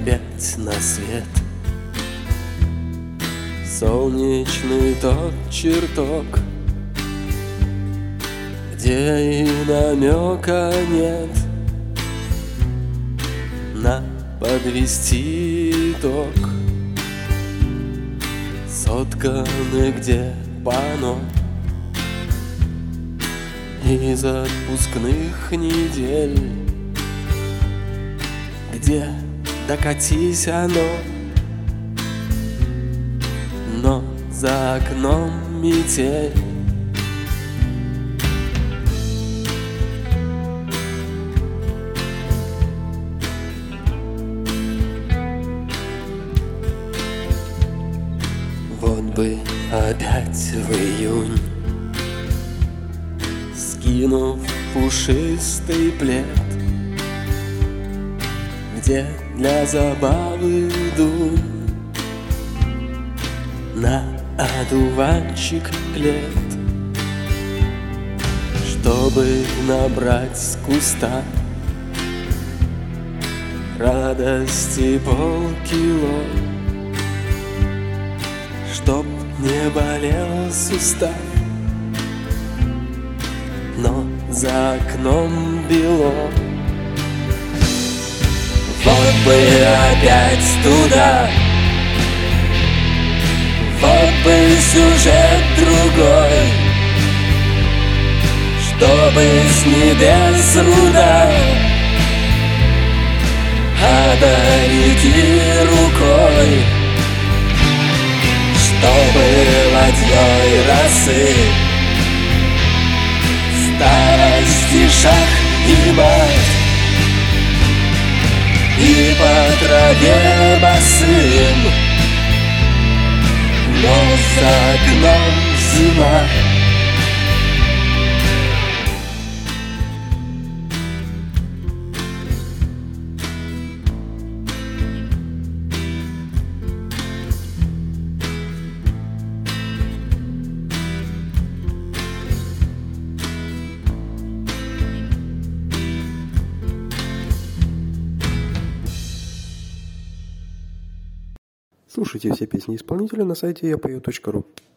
опять на свет. Солнечный тот чертог, где и намека нет на подвести итог. Сотканы где пано из отпускных недель, где докатись оно, но за окном метель. Вот бы опять в июнь, скинув пушистый плед, где для забавы дунь на одуванчик клет, чтобы набрать с куста радости полкило, чтоб не болел сустав, но за окном бело. Вот бы опять туда, вот бы сюжет другой, чтобы с небес руда, а до реки рукой, чтобы ладьей росы старости шаг и мать, и по траве босым, но за окном зима. Слушайте все песни исполнителя на сайте yapою.ru.